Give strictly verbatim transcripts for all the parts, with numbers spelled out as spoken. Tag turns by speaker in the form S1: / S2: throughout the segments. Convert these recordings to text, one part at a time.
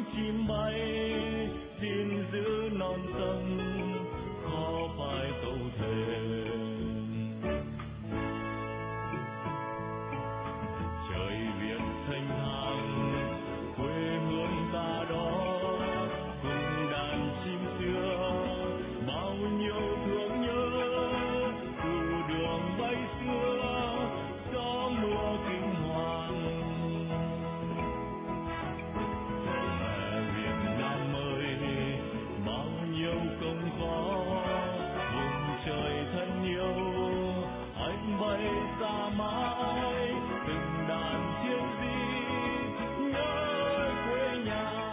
S1: chim bay xin giữ non sông khó phải câu thề. Trời Việt thanh thang quê hương ta đó cùng đàn chim xưa bao nhiêu thương nhớ từ đường bay xưa gió mưa kinh hoàng. Mẹ Việt Nam ơi bao nhiêu công khó vùng trời thân yêu anh bay xa mãi từng đàn chiến sĩ nhớ quê nhà.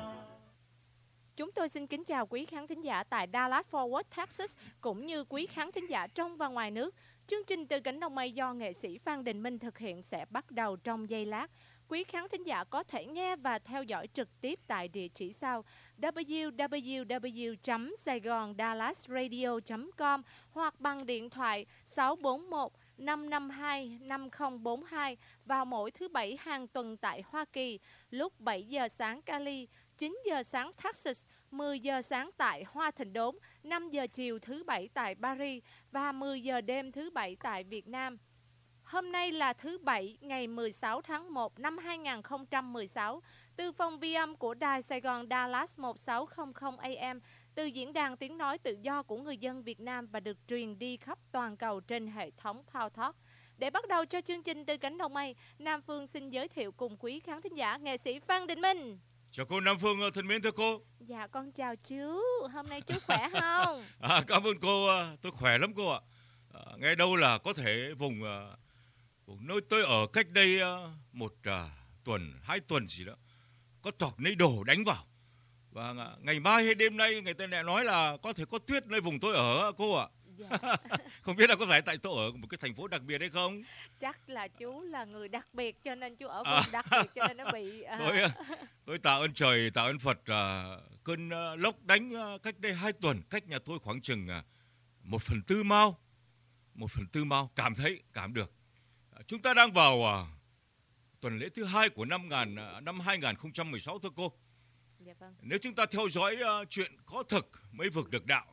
S2: Chúng tôi xin kính chào quý khán thính giả tại Dallas Fort Worth, Texas cũng như quý khán thính giả trong và ngoài nước. Chương trình Từ Cánh Đồng Mây do nghệ sĩ Phan Đình Minh thực hiện sẽ bắt đầu trong giây lát. Quý khán thính giả có thể nghe và theo dõi trực tiếp tại địa chỉ sau w w w chấm saigon dallas radio chấm com hoặc bằng điện thoại sáu bốn một năm năm hai năm không bốn hai vào mỗi thứ Bảy hàng tuần tại Hoa Kỳ lúc bảy giờ sáng Cali, chín giờ sáng Texas, mười giờ sáng tại Hoa Thịnh Đốn, năm giờ chiều thứ Bảy tại Paris và mười giờ đêm thứ Bảy tại Việt Nam. Hôm nay là thứ Bảy ngày mười sáu tháng một năm hai nghìn không trăm mười sáu, từ phòng vi âm của Đài Sài Gòn Dallas một sáu không không A M, từ diễn đàn tiếng nói tự do của người dân Việt Nam và được truyền đi khắp toàn cầu trên hệ thống Power Talk. Để bắt đầu cho chương trình Từ Cánh Đồng Mây, Nam Phương xin giới thiệu cùng quý khán thính giả nghệ sĩ Phan Đình Minh.
S3: Chào cô Nam Phương thân mến, thưa cô.
S2: Dạ con chào chú, hôm nay chú khỏe không?
S3: À, cảm ơn cô, tôi khỏe lắm cô ạ. À, nghe đâu là có thể vùng, vùng nơi tôi ở cách đây một uh, tuần, hai tuần gì đó, có tọt lấy đồ đánh vào. Và ngày mai hay đêm nay người ta lại nói là có thể có tuyết nơi vùng tôi ở cô ạ. Dạ. Không biết là có phải tại tôi ở một cái thành phố đặc biệt hay không?
S2: Chắc là chú là người đặc biệt cho nên chú ở vùng à. đặc biệt cho nên nó bị uh...
S3: tôi, tôi tạ ơn trời, tạ ơn Phật, uh, cơn uh, lốc đánh uh, cách đây hai tuần, cách nhà tôi khoảng chừng uh, một phần tư mao, một phần tư mao, cảm thấy, cảm được. Uh, chúng ta đang vào uh, tuần lễ thứ hai của năm, ngàn, uh, năm hai nghìn không trăm mười sáu thưa cô.
S2: Dạ vâng.
S3: Nếu chúng ta theo dõi uh, chuyện có thực mới vực được đạo,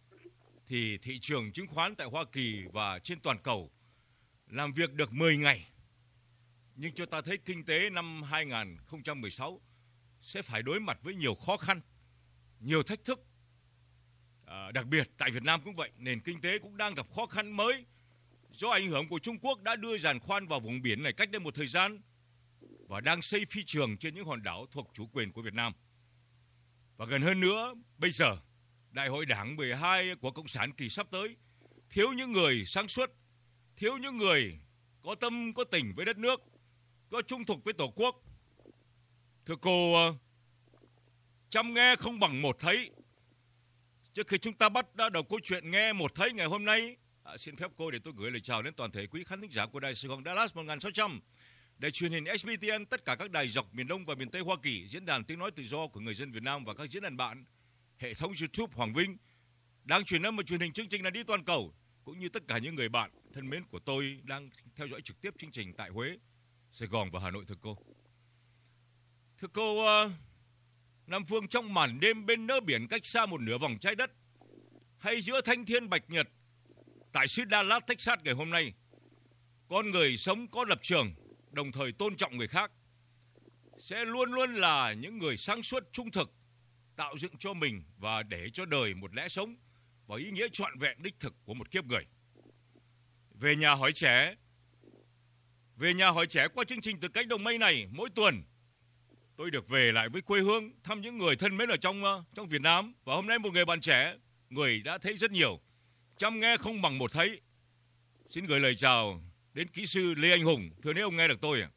S3: thì thị trường chứng khoán tại Hoa Kỳ và trên toàn cầu làm việc được mười ngày. Nhưng cho ta thấy kinh tế năm hai nghìn không trăm mười sáu sẽ phải đối mặt với nhiều khó khăn, nhiều thách thức. À, đặc biệt tại Việt Nam cũng vậy, nền kinh tế cũng đang gặp khó khăn mới do ảnh hưởng của Trung Quốc đã đưa giàn khoan vào vùng biển này cách đây một thời gian và đang xây phi trường trên những hòn đảo thuộc chủ quyền của Việt Nam. Và gần hơn nữa, bây giờ Đại hội Đảng mười hai của Cộng sản kỳ sắp tới thiếu những người sáng suốt, thiếu những người có tâm, có tình với đất nước, có trung thực với Tổ quốc. Thưa cô, chăm nghe không bằng một thấy. Trước khi chúng ta bắt đầu câu chuyện nghe một thấy ngày hôm nay, à, xin phép cô để tôi gửi lời chào đến toàn thể quý khán thính giả của Đài Sài Gòn Dallas một nghìn sáu trăm, đài truyền hình ét bê tê en, tất cả các đài dọc miền Đông và miền Tây Hoa Kỳ, diễn đàn tiếng nói tự do của người dân Việt Nam và các diễn đàn bạn, hệ thống YouTube Hoàng Vinh đang truyền âm và truyền hình chương trình là đi toàn cầu, cũng như tất cả những người bạn thân mến của tôi đang theo dõi trực tiếp chương trình tại Huế, Sài Gòn và Hà Nội. Thưa cô, thưa cô uh, Nam Phương, trong màn đêm bên nỡ biển cách xa một nửa vòng trái đất, hay giữa thanh thiên bạch nhật tại xứ Dallas, Texas ngày hôm nay, con người sống có lập trường, đồng thời tôn trọng người khác, sẽ luôn luôn là những người sáng suốt, trung thực, tạo dựng cho mình và để cho đời một lẽ sống và ý nghĩa trọn vẹn đích thực của một kiếp người. Về nhà hỏi trẻ, về nhà hỏi trẻ qua chương trình Từ Cánh Đồng Mây này, mỗi tuần tôi được về lại với quê hương, thăm những người thân mến ở trong trong Việt Nam. Và hôm nay một người bạn trẻ, người đã thấy rất nhiều, chăm nghe không bằng một thấy. Xin gửi lời chào đến kỹ sư Lê Anh Hùng. Thưa nếu ông nghe được tôi ạ.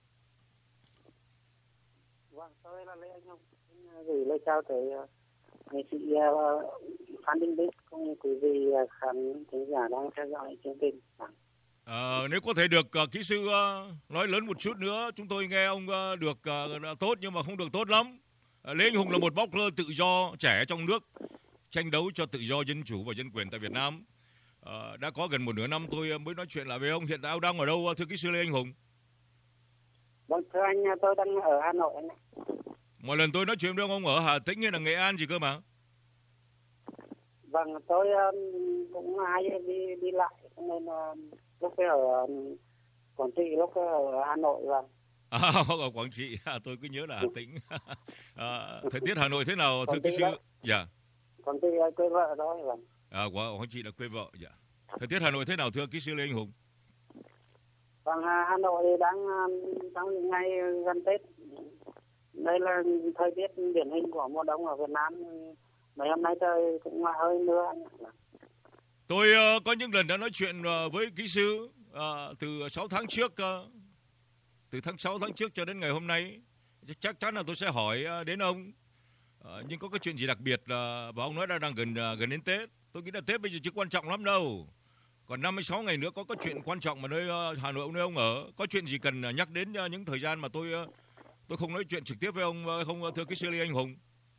S4: Vâng, tôi là Lê Anh Hùng. Xin gửi lời chào tới nghệ sĩ Phan Đình Minh cũng như quý vị khán thính giả đang theo dõi chương trình.
S3: À, nếu có thể được uh, kỹ sư uh, nói lớn một chút nữa, chúng tôi nghe ông uh, được uh, tốt nhưng mà không được tốt lắm. Uh, Lê Anh Hùng là một blogger tự do trẻ trong nước, tranh đấu cho tự do, dân chủ và dân quyền tại Việt Nam. Uh, đã có gần một nửa năm tôi mới nói chuyện lại với ông. Hiện tại ông đang ở đâu thưa kỹ sư Lê Anh Hùng?
S4: Vâng, thưa anh, tôi đang ở Hà Nội anh ạ.
S3: Mọi lần tôi nói chuyện với ông, ông ở Hà Tĩnh hay là Nghệ An gì cơ mà?
S4: Vâng, tôi cũng hay đi đi lại, nên là lúc ở Quảng Trị, lúc ở Hà Nội. Vâng.
S3: À, ở Quảng Trị, à, tôi cứ nhớ là Hà Tĩnh. À, thời tiết Hà Nội thế nào thưa kỹ sư? Dạ.
S4: Quảng Trị quê vợ đó. Vâng.
S3: À, Quảng Trị là quê vợ. Dạ. Thời tiết Hà Nội thế nào thưa kỹ sư Lê Anh Hùng?
S4: Vâng, Hà Nội đang trong những ngày gần Tết. Đây là thời tiết điển hình của mùa đông ở Việt Nam. Mấy hôm nay trời cũng hơi mưa.
S3: Tôi uh, có những lần đã nói chuyện uh, với kỹ sư uh, từ sáu tháng trước, uh, từ tháng sáu tháng trước cho đến ngày hôm nay. Chắc chắn là tôi sẽ hỏi uh, đến ông. Uh, nhưng có cái chuyện gì đặc biệt uh, và ông nói là đang gần uh, gần đến Tết. Tôi nghĩ là Tết bây giờ chứ quan trọng lắm đâu. Còn năm mươi sáu ngày nữa có có chuyện quan trọng mà nơi uh, Hà Nội nơi ông ở. Có chuyện gì cần uh, nhắc đến uh, những thời gian mà tôi uh, tôi không nói chuyện trực tiếp với ông uh, không uh, thưa kỹ sư Lê Anh Hùng?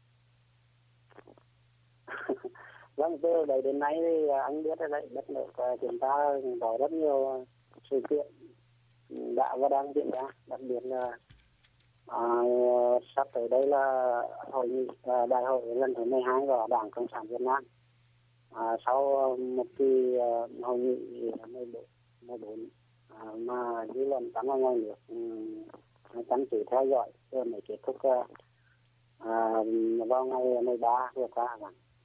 S4: Vâng, từ đấy đến nay thì anh biết đấy, đất nước chúng ta có rất nhiều sự kiện đã và đang diễn ra, đặc biệt là à, sắp tới đây là hội nghị à, đại hội lần thứ mười hai của Đảng Cộng sản Việt Nam. À, sau một kỳ à, hội nghị mười bốn à, mà dư luận trong và ngoài nước um, chăm chỉ theo dõi rồi mới kết thúc à, vào ngày mười ba vừa qua.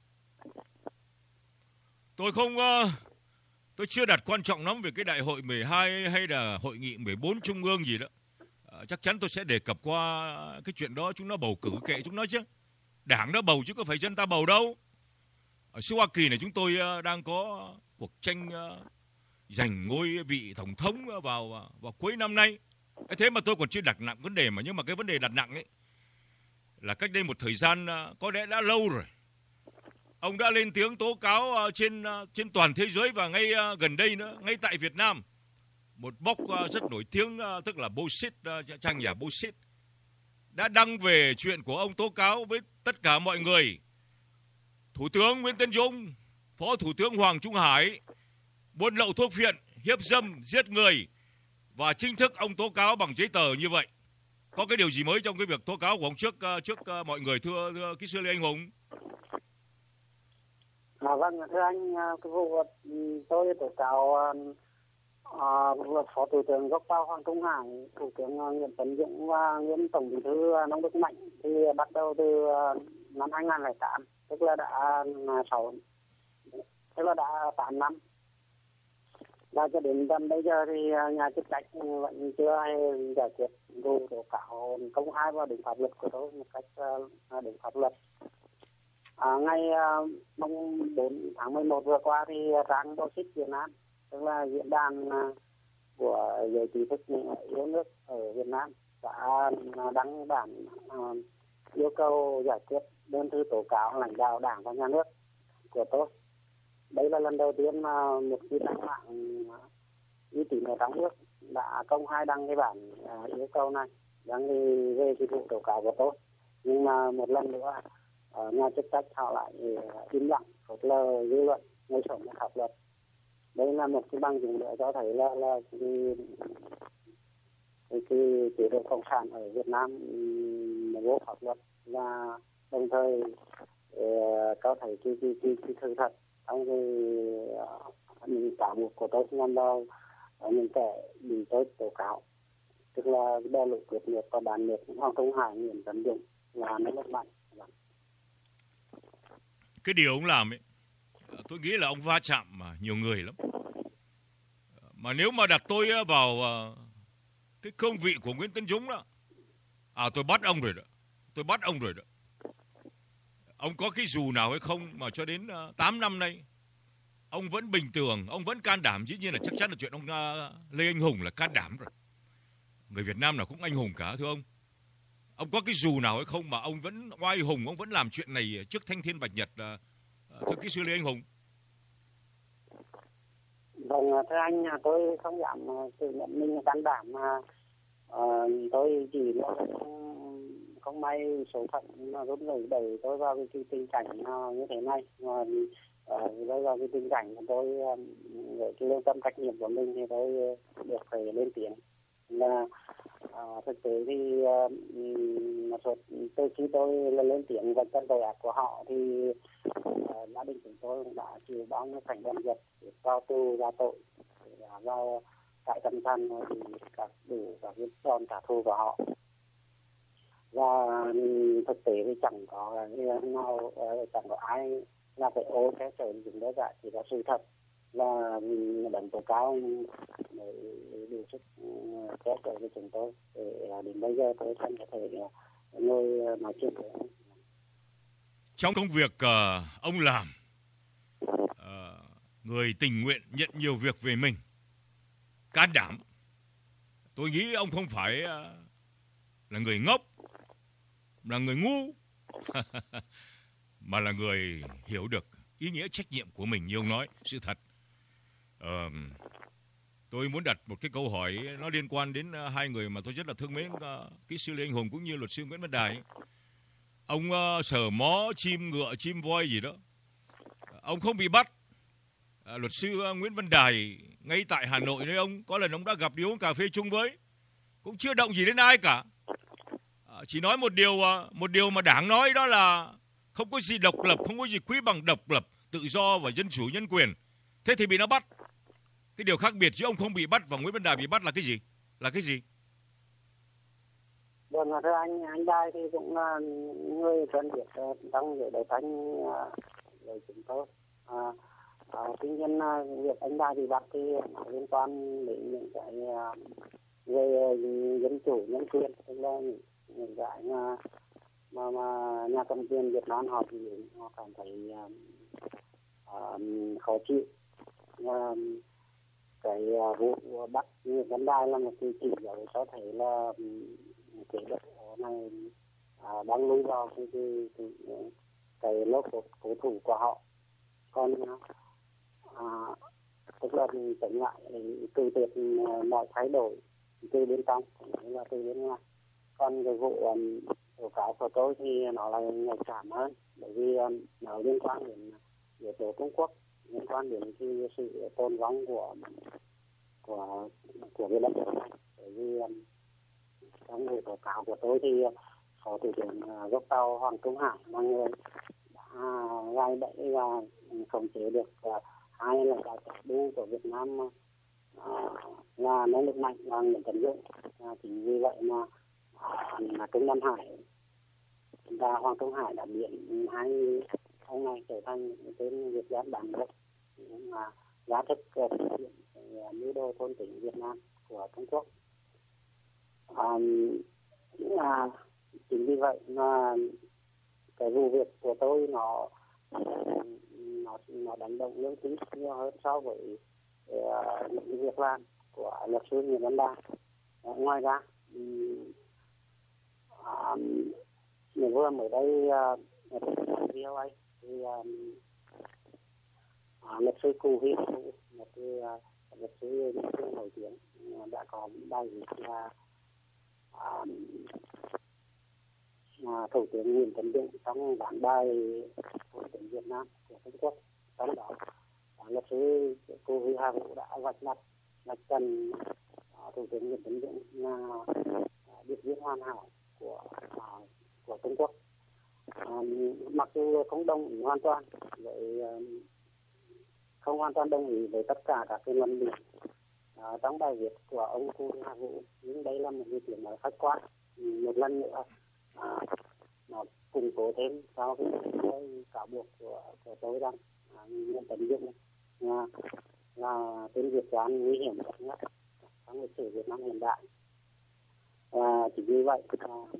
S3: Tôi không, uh, tôi chưa đặt quan trọng lắm về cái đại hội mười hai hay là hội nghị mười bốn trung ương gì đó. Uh, chắc chắn tôi sẽ đề cập qua cái chuyện đó, chúng nó bầu cử kệ chúng nó chứ. Đảng nó bầu chứ có phải dân ta bầu đâu. Ở xứ Hoa Kỳ này chúng tôi uh, đang có cuộc tranh uh, giành ngôi vị tổng thống vào, uh, vào cuối năm nay. Thế mà tôi còn chưa đặt nặng vấn đề mà, nhưng mà cái vấn đề đặt nặng ấy là cách đây một thời gian uh, có lẽ đã lâu rồi. Ông đã lên tiếng tố cáo uh, trên uh, trên toàn thế giới và ngay uh, gần đây nữa, ngay tại Việt Nam, một blog uh, rất nổi tiếng, uh, tức là Bullshit, uh, trang nhà Bullshit, đã đăng về chuyện của ông tố cáo với tất cả mọi người. Thủ tướng Nguyễn Tấn Dũng, Phó Thủ tướng Hoàng Trung Hải, buôn lậu thuốc phiện, hiếp dâm, giết người, và chính thức ông tố cáo bằng giấy tờ như vậy. Có cái điều gì mới trong cái việc tố cáo của ông trước uh, trước uh, mọi người thưa, thưa kỹ sư Lê Anh Hùng?
S4: À, vâng, thưa anh, cái vụ tôi tố cáo uh, Phó Thủ tướng gốc Cao Hoàng Trung Hải, Thủ tướng Nguyễn Tấn Dũng và Nguyên Tổng Bí thư Nông Đức Mạnh thì bắt đầu từ uh, năm hai không không tám, tức là đã sáu, tức là đã tám năm. Và cho đến tận bây giờ thì nhà chức trách vẫn chưa hay giải quyết vụ tố cáo công khai và đúng pháp luật của tôi một cách uh, đúng pháp luật. À, ngày mùng uh, bốn tháng mười một vừa qua thì trang Bullshit Việt Nam, tức là diễn đàn uh, của giới trí thức yêu nước ở Việt Nam, đã uh, đăng bản uh, yêu cầu giải quyết đơn thư tố cáo lãnh đạo Đảng và Nhà nước của tôi. Đây là lần đầu tiên mà một cái trang mạng uh, uy tín ở trong nước đã công khai đăng cái bản uh, yêu cầu này, đăng về cái vụ tố cáo của tôi. Nhưng mà một lần nữa Uh, nhà chức trách họ lại uh, im lặng, phớt lờ dư luận, ngay sống pháp luật. Đây là một cái bằng chứng nữa cho thấy là là cái cái, cái chế độ cộng sản ở Việt Nam um, vô pháp luật, và đồng thời uh, cho thấy cái cái cái, cái sự thật trong cái uh, những cáo buộc của tôi nhằm vào uh, những kẻ bị tôi tố cáo, tức là đe lụy quyết liệt và bản liệt Hoàng Trung Hải, Nguyễn Tấn Dũng và Nông Đức Mạnh.
S3: Cái điều ông làm ấy, tôi nghĩ là ông va chạm mà nhiều người lắm. Mà nếu mà đặt tôi vào cái cương vị của Nguyễn Tấn Dũng đó, à tôi bắt ông rồi đó, tôi bắt ông rồi đó. Ông có cái dù nào hay không mà cho đến tám năm nay ông vẫn bình thường, ông vẫn can đảm? Dĩ nhiên là chắc chắn là chuyện ông Lê Anh Hùng là can đảm rồi. Người Việt Nam nào cũng anh hùng cả thưa ông. Ông có cái dù nào hay không mà ông vẫn oai hùng, ông vẫn làm chuyện này trước thanh thiên bạch nhật, thưa kỹ sư Lê Anh Hùng?
S4: Vâng, thưa anh, tôi không dám tự nhận mình can đảm, mà uh, tôi chỉ là không, không may số phận nó rút rẩy đẩy tôi vào cái, cái tình cảnh uh, như thế này. Mà uh, rơi vào cái tình cảnh của tôi, uh, với cái lương tâm trách nhiệm của mình thì tôi được phải lên tiếng. Là À, thực tế thì một số từ khi tôi lên tiếng với các tội ác của họ thì uh, gia đình chúng tôi cũng đã chịu bao nhiêu cảnh đoàn giật vào tù ra tội vào trại tạm giam thì các đủ các cái đòn trả thù của họ. Và thực tế thì chẳng có nào chẳng có ai là phải ô cái sở chúng đó cả, chỉ có sự thật là đánh tố cao để đủ sức kéo trở với chúng tôi để đến bây giờ tôi không có thể ngồi nói chuyện với ông.
S3: Trong công việc uh, ông làm, uh, người tình nguyện nhận nhiều việc về mình, can đảm, tôi nghĩ ông không phải uh, là người ngốc, là người ngu, mà là người hiểu được ý nghĩa trách nhiệm của mình như ông nói, sự thật. Uh, tôi muốn đặt một cái câu hỏi nó liên quan đến uh, hai người mà tôi rất là thương mến, uh, kỹ sư Lê Anh Hùng cũng như luật sư Nguyễn Văn Đài. Ông uh, sở mó chim ngựa chim voi gì đó, ông không bị bắt. Uh, luật sư uh, Nguyễn Văn Đài ngay tại Hà Nội nơi ông có lần ông đã gặp đi uống cà phê chung với, cũng chưa động gì đến ai cả. Uh, chỉ nói một điều uh, một điều mà Đảng nói, đó là không có gì độc lập, không có gì quý bằng độc lập, tự do và dân chủ nhân quyền. Thế thì bị nó bắt. Cái điều khác biệt giữa ông không bị bắt và Nguyễn Văn Đài bị bắt là cái gì? Là cái gì?
S4: Vâng, thưa anh, anh Đài thì cũng là người quen biết trong giới đấu tranh với chúng tôi. À, à, tuy nhiên việc anh Đài bị bắt thì nó liên quan đến những cái về dân chủ nhân quyền, tức là những cái mà mà, mà nhà cầm quyền Việt Nam họ thì họ cảm thấy uh, khó chịu. Uh, cái uh, vụ bắt Nguyễn Văn Đài là một cái chỉ dấu cho thấy là cái đất này uh, đang lui vào cái cái cái, cái lớp cố thủ của họ. Còn uh, tức là chống lại từ tiệt mọi thay đổi từ bên trong là từ bên ngoài. Còn cái vụ um, tố cáo của tôi thì nó là nhạy cảm hơn, bởi vì um, nó liên quan đến yếu tố Trung Quốc, liên quan đến cái sự tôn vong của của của cái đất nước này. Bởi vì um, trong vụ tố cáo của tôi thì Phó Thủ tướng uh, gốc Tàu Hoàng Trung Hải là người đã gai bẫy và khống chế được uh, hai là cái tập đu của Việt Nam uh, là nông lực mạnh và Nguyễn Tấn Dũng. Uh, chính vì vậy mà là Trung Nam Hải và Hoàng Trung Hải đã biến hai ông này trở thành tên Việt Giáp bản gốc, mà giá thức thực hiện mưu đồ thôn tính Việt Nam của Trung Quốc. À, là chính vì vậy mà cái vụ việc của tôi nó nó nó đánh động lương tính nhiều hơn so với uh, những việc làm của luật sư Nguyễn Văn Đài. Uh, ngoài ra À, vừa mới đây uh, vê o a thì uh, luật sư Cù Huy, một cái uh, luật sư nổi tiếng uh, đã có bài viết là uh, uh, Thủ tướng Nguyễn Tấn Dũng trong bản bài Thủ tướng Việt Nam của Trung Quốc. Trong đó uh, luật sư Cù Huy Hà Vũ đã vạch mặt vạch trần uh, Thủ tướng Nguyễn Tấn Dũng là uh, điệp viên hoàn hảo của uh, của Trung Quốc. Uh, mặc dù không đồng ý hoàn toàn với uh, không hoàn toàn đồng ý với tất cả các cái luận điểm uh, trong bài viết của ông Cù Hà Vũ, nhưng đây là một cái chuyện nói khách quan. Một lần nữa uh, nó củng cố thêm sau cái cáo buộc của của tôi rằng uh, Nguyễn Tấn Dũng uh, là tên Việt Nam nguy hiểm nhất trong lịch sử Việt Nam hiện đại. Và uh, chỉ vì vậy uh,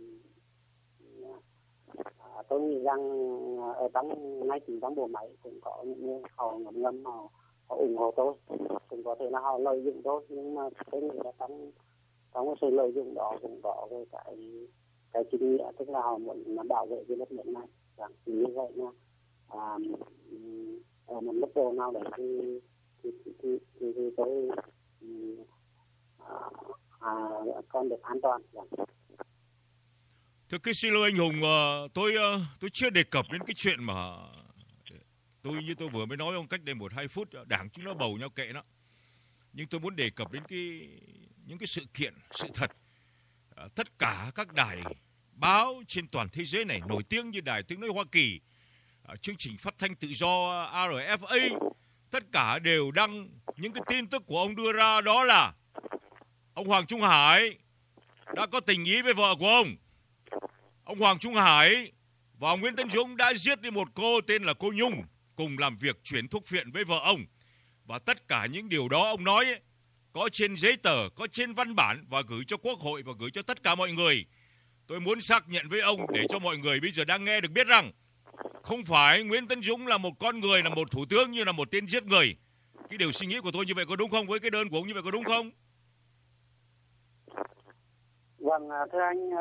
S4: À, tôi nghĩ rằng ở trong ngay chính trong bộ máy cũng có những người họ ngầm ngầm họ, họ ủng hộ tôi, cũng có thể là họ lợi dụng tôi, nhưng mà tôi nghĩ là trong trong cái sự lợi dụng đó cũng có cái cái cái chính nghĩa, tức là họ muốn bảo vệ cái đất nước này. Rằng như vậy nha, à, ở một mức độ nào đấy thì thì, thì, thì, thì, thì tôi à, à, còn được an toàn. Rằng.
S3: Thưa cái xin lỗi anh Hùng, tôi tôi chưa đề cập đến cái chuyện mà tôi như tôi vừa mới nói ông cách đây một hai phút, Đảng chúng nó bầu nhau kệ nó. Nhưng tôi muốn đề cập đến cái những cái sự kiện, sự thật tất cả các đài báo trên toàn thế giới này nổi tiếng như Đài Tiếng nói Hoa Kỳ, chương trình phát thanh tự do rờ ép a, tất cả đều đăng những cái tin tức của ông đưa ra, đó là ông Hoàng Trung Hải đã có tình ý với vợ của ông. Ông Hoàng Trung Hải và ông Nguyễn Tấn Dũng đã giết đi một cô tên là cô Nhung, cùng làm việc chuyển thuốc phiện với vợ ông. Và tất cả những điều đó ông nói ấy, có trên giấy tờ, có trên văn bản và gửi cho Quốc hội và gửi cho tất cả mọi người. Tôi muốn xác nhận với ông để cho mọi người bây giờ đang nghe được biết rằng không phải Nguyễn Tấn Dũng là một con người, là một thủ tướng như là một tên giết người. Cái điều suy nghĩ của tôi như vậy có đúng không? Với cái đơn của ông như vậy có đúng không?
S4: Vâng, thưa anh,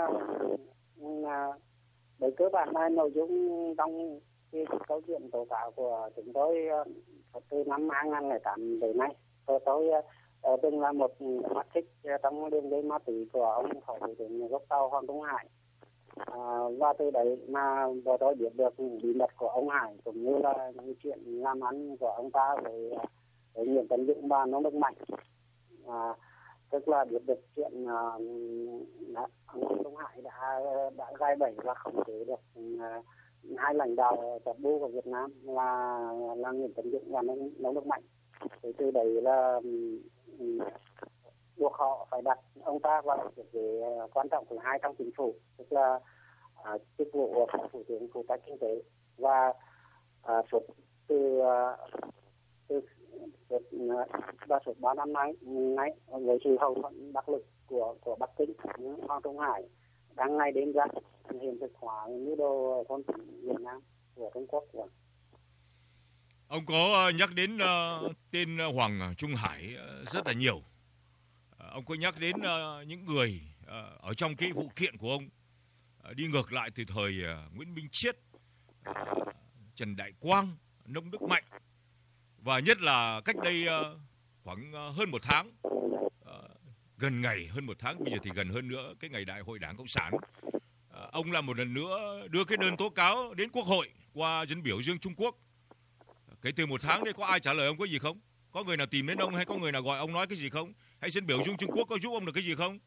S4: về cơ bản là nội dung trong cái câu chuyện tố cáo của chúng tôi từ năm hai không không tám đến nay. Tôi, tôi từng là một mắt xích trong đường dây ma túy của ông Phó Thủ tướng gốc Tàu Hoàng Trung Hải. À, và từ đấy mà vừa tôi biết được bí mật của ông Hải cũng như là những chuyện làm ăn của ông ta với, với Nguyễn Tấn Dũng và Nông Đức Mạnh. À, tức là biết được chuyện uh, ông Hoàng Trung Hải đã đã gai bẫy và khống chế được uh, hai lãnh đạo tập bu của Việt Nam là là Nguyễn Tấn Dũng và Nông, Nông Đức Mạnh. Thì từ đấy là um, buộc họ phải đặt ông ta vào cái uh, quan trọng thứ hai trong chính phủ, tức là uh, chức vụ Phó Thủ tướng phụ trách kinh tế. Và uh, suốt từ uh, từ và suốt ba năm nay, nay với sự hậu thuẫn đắc lực của của Bắc Kinh, Hoàng Trung Hải đang ngày đêm ra hiện thực hóa như đồ thôn tỉnh Việt Nam của Trung Quốc.
S3: Ông có nhắc đến uh, tên Hoàng Trung Hải rất là nhiều. Uh, ông có nhắc đến uh, những người uh, ở trong cái vụ kiện của ông, uh, đi ngược lại từ thời uh, Nguyễn Minh Chiết, uh, Trần Đại Quang, Nông Đức Mạnh. Và nhất là cách đây uh, khoảng uh, hơn một tháng, uh, gần ngày hơn một tháng, bây giờ thì gần hơn nữa, cái ngày Đại hội Đảng Cộng sản, uh, ông lại một lần nữa đưa cái đơn tố cáo đến Quốc hội qua dân biểu dương Trung Quốc. Kể từ một tháng đây có ai trả lời ông có gì không? Có người nào tìm đến ông hay có người nào gọi ông nói cái gì không? Hay dân biểu dương Trung Quốc có giúp ông được cái gì không?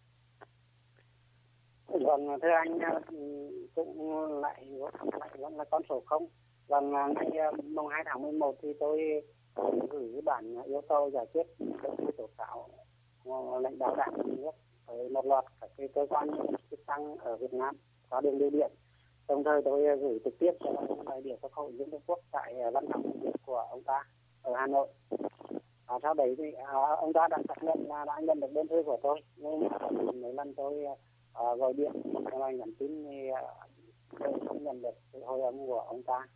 S4: Vâng, thưa anh, cũng lại lại vẫn là con số không. Vâng, ngày mùng hai tháng mười một thì tôi gửi bản yêu cầu giải quyết cái tố cáo lãnh đạo đảng nhà nước với một loạt các cái cơ quan chức năng ở Việt Nam qua đường bưu điện. Đồng thời tôi gửi trực tiếp cho đại biểu Quốc hội Trung Quốc tại văn phòng làm việc của ông ta ở Hà Nội. À, sau đấy thì à, ông ta đã xác nhận là đã nhận được đơn thư của tôi, nhưng mấy lần tôi à, gọi điện và nhắn tin thì à, tôi không nhận được sự hồi âm của ông ta.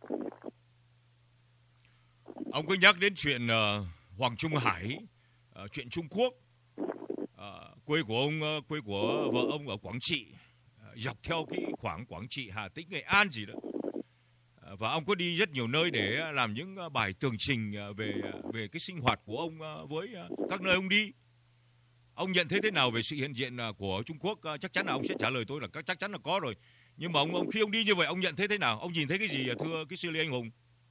S3: Ông có nhắc đến chuyện uh, Hoàng Trung Hải, uh, chuyện Trung Quốc, uh, quê của ông, uh, quê của vợ ông ở Quảng Trị, uh, dọc theo cái khoảng Quảng Trị, Hà Tĩnh, Nghệ An gì đó. Uh, và ông có đi rất nhiều nơi để làm những uh, bài tường trình uh, về uh, về cái sinh hoạt của ông uh, với uh, các nơi ông đi. Ông nhận thấy thế nào về sự hiện diện uh, của Trung Quốc? Uh, chắc chắn là ông sẽ trả lời tôi là chắc chắn là có rồi. Nhưng mà ông, ông khi ông đi như vậy ông nhận thấy thế nào? Ông nhìn thấy cái gì thưa cái sư Lê Anh Hùng?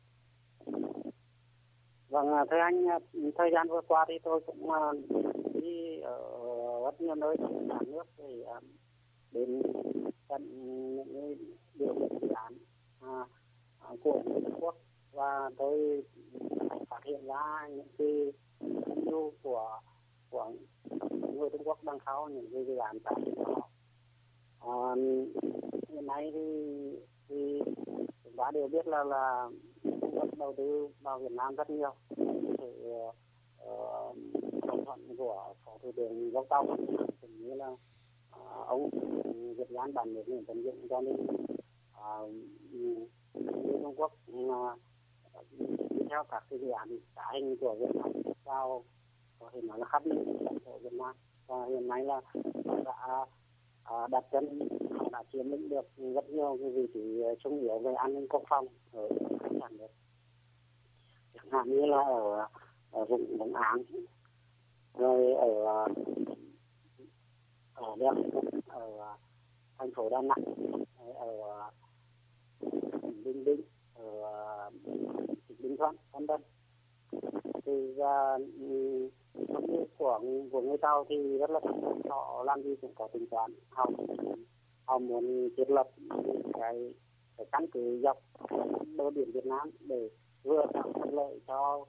S4: Vâng, thưa anh, thời gian vừa qua thì tôi cũng đi ở rất nhiều nơi trong cả nước thì đến tận những điều dự án của Trung Quốc, và tôi phát hiện ra những cái nhu của của người Trung Quốc đang khao những cái dự án tại họ. À, hiện nay thì, thì chúng ta đều biết là là Trung Quốc đầu tư vào Việt Nam rất nhiều. Sự đồng thuận của Phó Thủ tướng Gốc Tàu cũng như là uh, ông Việt Nam bản nước Nguyễn Tấn Dũng, cho nên uh, Trung Quốc uh, đi theo các cái dự án trả hình của Việt Nam vào có thể nói là khắp nơi lãnh thổ Việt Nam, và hiện nay là đã À, đặt chân đã chiếm lĩnh được rất nhiều cái vị trí trung yếu về an ninh quốc phòng ở các nhà nước, chẳng hạn như là ở, ở vùng Đông Án, rồi ở ở Đắk ở thành phố Đà Nẵng, ở tỉnh Bình Định, ở tỉnh Bình Thuận, vân vân. Thì uh, như của của người Tàu thì rất là họ làm gì cũng có tính toán, họ họ muốn thiết lập cái cái căn cứ dọc bờ biển Việt Nam để vừa tạo thuận lợi cho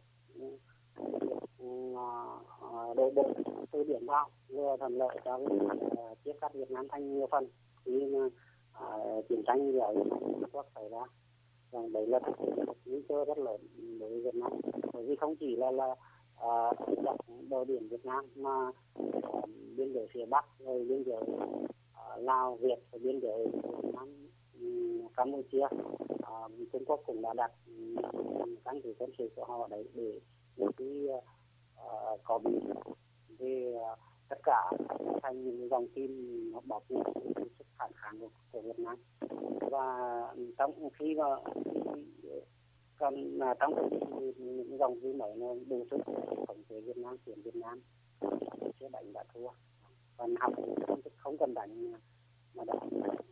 S4: đổ bộ từ biển vào, vừa thuận lợi cho chia cắt Việt Nam thành nhiều phần khi mà chiến tranh ở Trung Quốc xảy ra. Rằng đấy là một nguy cơ rất lớn đối với Việt Nam, bởi vì không chỉ là là dọc bờ biển Việt Nam mà uh, biên giới phía Bắc, rồi biên giới uh, Lào, Việt, rồi biên giới Việt Nam, um, Campuchia, uh, Trung Quốc cũng đã đặt um, căn cứ quân sự của họ đấy để để cái uh, có bị về uh, tất cả thành những dòng tin nó bọc những sức phản kháng của, của Việt Nam. Và trong khi mà còn trong những dòng tin này nó đủ sức khống chế Việt Nam, chuyển Việt Nam sẽ đánh đã thua, còn học không, không cần đánh mà đánh.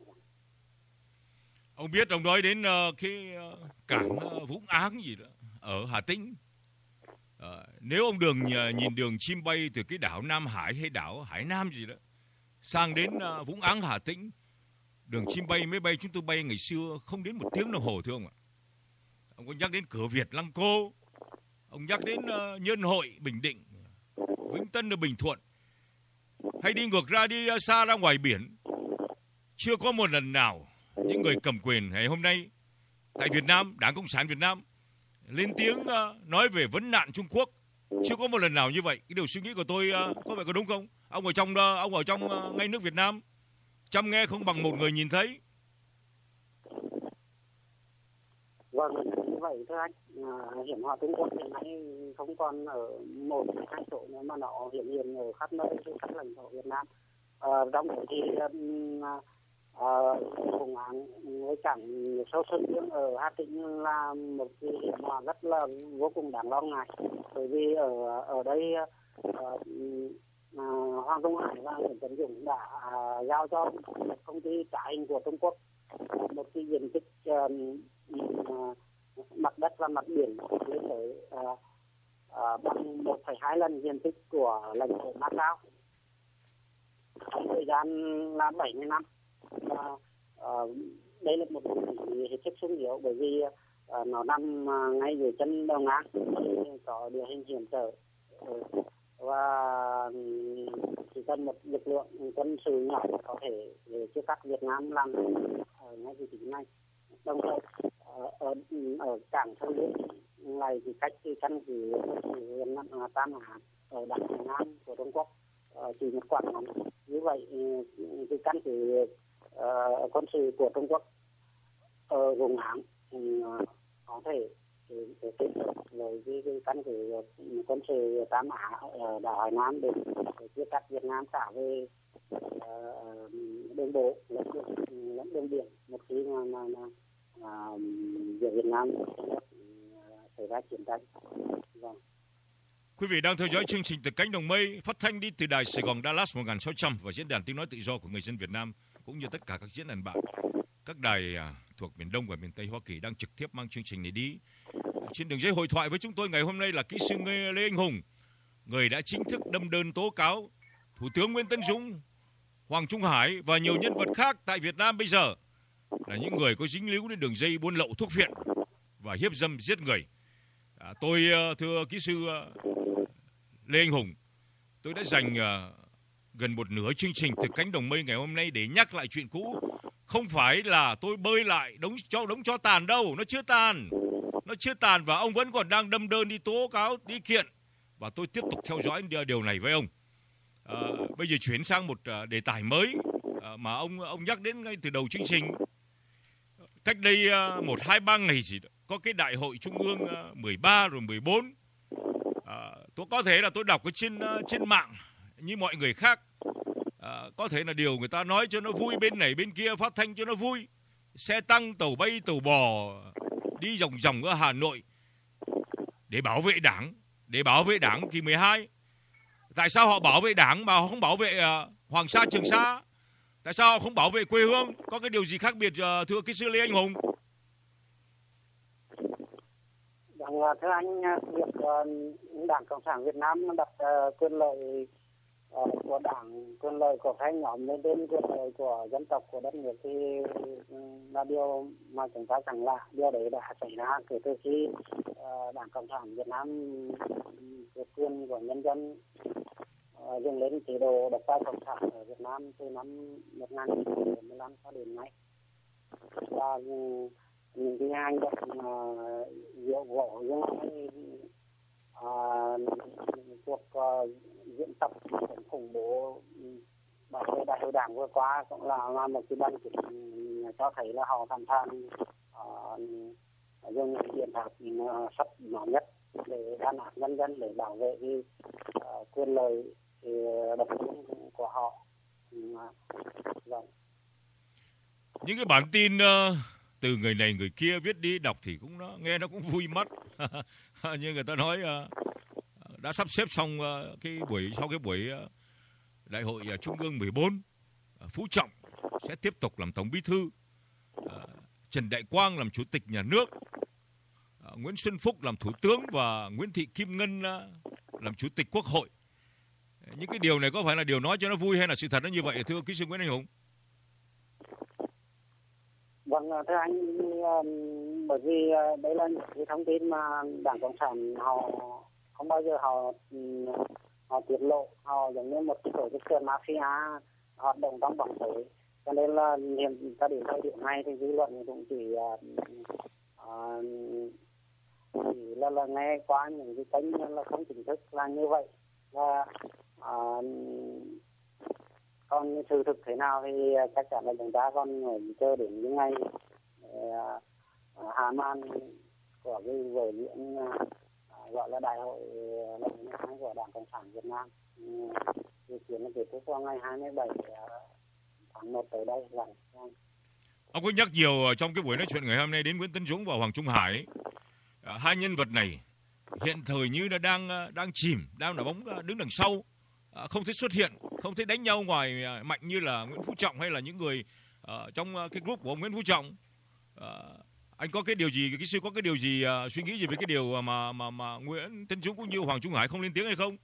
S3: Ông biết ông nói đến uh, cái uh, cảng uh, Vũng Áng gì đó ở Hà Tĩnh. Uh, nếu ông đường uh, nhìn đường chim bay từ cái đảo Nam Hải hay đảo Hải Nam gì đó sang đến uh, Vũng Áng Hà Tĩnh, đường chim bay máy bay chúng tôi bay ngày xưa không đến một tiếng đồng hồ thưa ông ạ. Ông có nhắc đến Cửa Việt, Lăng Cô, ông nhắc đến uh, Nhân Hội, Bình Định, Vĩnh Tân ở Bình Thuận, hay đi ngược ra, đi uh, xa ra ngoài biển. Chưa có một lần nào những người cầm quyền ngày hôm nay tại Việt Nam, Đảng Cộng sản Việt Nam lên tiếng uh, nói về vấn nạn Trung Quốc. Chưa có một lần nào như vậy. Cái điều suy nghĩ của tôi uh, có phải có đúng không? Ông ở trong uh, ông ở trong uh, ngay nước Việt Nam, chăm nghe không bằng một người nhìn thấy.
S4: Vâng, như vậy thưa anh, à, hiểm họa Trung Quốc hiện nay không còn ở một hai chỗ nữa mà nó hiện hiện ở khắp nơi trên khắp lãnh thổ Việt Nam. À, trong đó thì vùng án với cảng sâu Sơn Dương ở Hà Tĩnh là một cái hiểm họa rất là vô cùng đáng lo ngại, bởi vì ở ở đây à, à, Hoàng Trung Hải và Nguyễn Tấn Dũng đã à, giao cho một công ty trá hình của Trung Quốc một cái diện tích uh, mặt đất và mặt biển lên tới uh, uh, bằng một phẩy hai lần diện tích của lãnh thổ Macau trong thời gian là bảy mươi năm. Và uh, đây là một hết sức sung yếu, bởi vì uh, nó nằm uh, ngay dưới chân đèo ngang, có địa hình hiểm trở, uh, và chỉ cần một lực lượng quân sự nhỏ có thể để chia cắt Việt Nam làm ở ngay vị trí này. Đồng thời ở ở, ở cảng Sơn Dương này thì cách cái căn cứ Tam Hà ở đảo Hải Nam của Trung Quốc chỉ một quãng ngắn. Như vậy cái căn cứ uh, quân sự của Trung Quốc ở vùng Áng uh, có thể để kết hợp với cái, cái căn cứ quân sự Tam Á ở đảo Hải Nam để, để chia cắt Việt Nam cả về uh, đường bộ lẫn lẫn đường biển một khi mà mà, mà uh, Việt Nam xảy ra chiến tranh. Vâng.
S3: Quý vị đang theo dõi chương trình Từ Cánh Đồng Mây, phát thanh đi từ đài Sài Gòn Dallas một nghìn sáu trăm và diễn đàn tiếng nói tự do của người dân Việt Nam, cũng như tất cả các diễn đàn bạn. Các đài à, thuộc miền Đông và miền Tây Hoa Kỳ đang trực tiếp mang chương trình này đi. Trên đường dây hội thoại với chúng tôi ngày hôm nay là kỹ sư Lê Anh Hùng, người đã chính thức đâm đơn tố cáo Thủ tướng Nguyễn Tấn Dũng, Hoàng Trung Hải và nhiều nhân vật khác tại Việt Nam bây giờ là những người có dính líu đến đường dây buôn lậu thuốc phiện và hiếp dâm giết người. À, tôi thưa kỹ sư Lê Anh Hùng, tôi đã dành uh, gần một nửa chương trình Từ Cánh Đồng Mây ngày hôm nay để nhắc lại chuyện cũ. Không phải là tôi bơi lại đống cho đống cho tàn đâu, nó chưa tàn. Nó chưa tàn và ông vẫn còn đang đâm đơn đi tố cáo, đi kiện. Và tôi tiếp tục theo dõi điều này với ông. À, bây giờ chuyển sang một uh, đề tài mới uh, mà ông ông nhắc đến ngay từ đầu chương trình. Cách đây uh, một, hai, ba ngày gì đó, có cái đại hội trung ương uh, mười ba rồi mười bốn. À, tôi có thể là tôi đọc ở trên uh, trên mạng như mọi người khác, à, có thể là điều người ta nói cho nó vui, bên này bên kia phát thanh cho nó vui, xe tăng, tàu bay, tàu bò đi vòng vòng ở Hà Nội để bảo vệ Đảng, để bảo vệ Đảng kỳ mười hai. Tại sao họ bảo vệ Đảng mà họ không bảo vệ uh, Hoàng Sa, Trường Sa? Tại sao họ không bảo vệ quê hương? Có cái điều gì khác biệt uh, thưa kỹ sư Lê Anh Hùng?
S4: Dạ, Vâng, thưa anh, việc uh, Đảng Cộng sản Việt Nam đặt uh, quyền lợi uh, của Đảng, quyền lợi của phe nhóm lên trên quyền lợi của dân tộc, của đất nước thì um, là điều mà chúng ta chẳng lạ. Điều đấy đã xảy ra kể từ khi uh, Đảng Cộng sản Việt Nam um, quyền của nhân dân uh, dừng lên chế độ độc tài cộng sản ở Việt Nam từ năm một nghìn chín trăm bảy mươi lăm cho đến nay. Và um, những cái hành động diệu gỗ như cuộc diễn tập khủng bố bảo vệ đại hội đảng vừa qua cũng là, là một cái bằng chứng cho thấy là họ sẵn sàng dùng những biện pháp sắc nhỏ nhất để đàn áp nhân dân, để bảo vệ cái uh, quyền lợi độc quyền của họ. Vâng.
S3: Những cái bản tin uh... từ người này người kia viết đi đọc thì cũng nó nghe nó cũng vui mắt. Như người ta nói uh, đã sắp xếp xong uh, cái buổi sau cái buổi uh, đại hội uh, Trung ương mười bốn, uh, Phú Trọng sẽ tiếp tục làm tổng bí thư, uh, Trần Đại Quang làm chủ tịch nhà nước, uh, Nguyễn Xuân Phúc làm thủ tướng và Nguyễn Thị Kim Ngân uh, làm chủ tịch Quốc hội. Những cái điều này có phải là điều nói cho nó vui hay là sự thật nó như vậy, thưa kỹ sư Nguyễn Anh Hùng?
S4: Vâng, thưa anh, bởi vì đấy là những cái thông tin mà Đảng Cộng sản họ không bao giờ họ họ tiết lộ, họ giống như một cái tổ chức mafia hoạt động trong bóng tối. Cho nên là hiện ta đến thời điểm này thì dư luận cũng chỉ, uh, chỉ là, là nghe qua những cái kênh là không chính thức là như vậy. Và uh, còn sự thực thế nào thì chắc chắn là chúng ta còn chờ đến những ngày uh, hạ màn của cái vở diễn uh, gọi là đại hội lần thứ hai của Đảng Cộng sản Việt Nam. Dự kiến là kết thúc vào ngày hai mươi bảy tháng một tới đây. Vâng.
S3: Ông có nhắc nhiều trong cái buổi nói chuyện ngày hôm nay đến Nguyễn Tấn Dũng và Hoàng Trung Hải. À, hai nhân vật này hiện thời như là đang đang chìm, đang là bóng đứng đằng sau, à, không thể xuất hiện, không thể đánh nhau ngoài mạnh như là Nguyễn Phú Trọng hay là những người uh, trong cái group của ông Nguyễn Phú Trọng. Uh, anh có cái điều gì, cái sư có cái điều gì uh, suy nghĩ gì về cái điều mà mà mà Nguyễn Tấn Dũng cũng như Hoàng Trung Hải không lên tiếng hay không?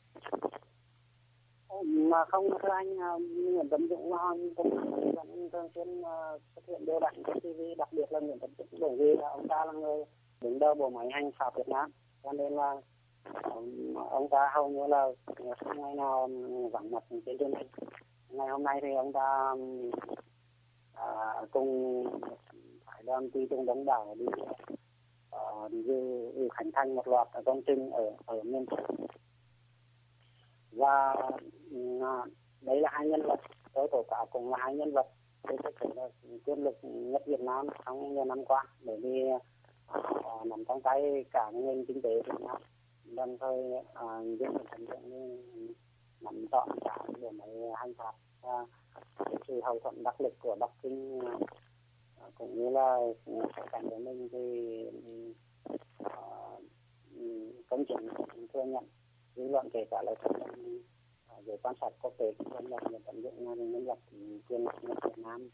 S4: Mà không, thưa anh, Nguyễn Tấn Dũng cũng vẫn thường xuyên xuất hiện đều đặn trên ti vi, đặc biệt là Nguyễn Tấn Dũng bởi vì ông ta là người đứng đầu bộ máy hành pháp Việt Nam, cho nên là ông ta hầu như là không ngày nào vắng mặt trên truyền hình. Ngày hôm nay thì ông ta à, cùng phải đoàn tùy tùng đông đảo đi dự khánh thành một loạt công trình ở ở miền Trung. Và đấy là hai nhân vật, tôi tố cáo cũng là hai nhân vật tôi có thể là quyền lực nhất Việt Nam trong nhiều năm qua, bởi vì uh, nằm trong tay cả nền kinh tế Việt Nam, đồng thời uh, dân thành cũng nắm trọn cả bộ máy hành pháp và sự hậu thuẫn đắc lực của Bắc Kinh uh, cũng như là cảnh của mình thì uh, công chúng thừa nhận, dư luận kể cả là về quan sát quốc tế cũng thừa nhận là tận dụng nhân vật quyền lực nhất Việt Nam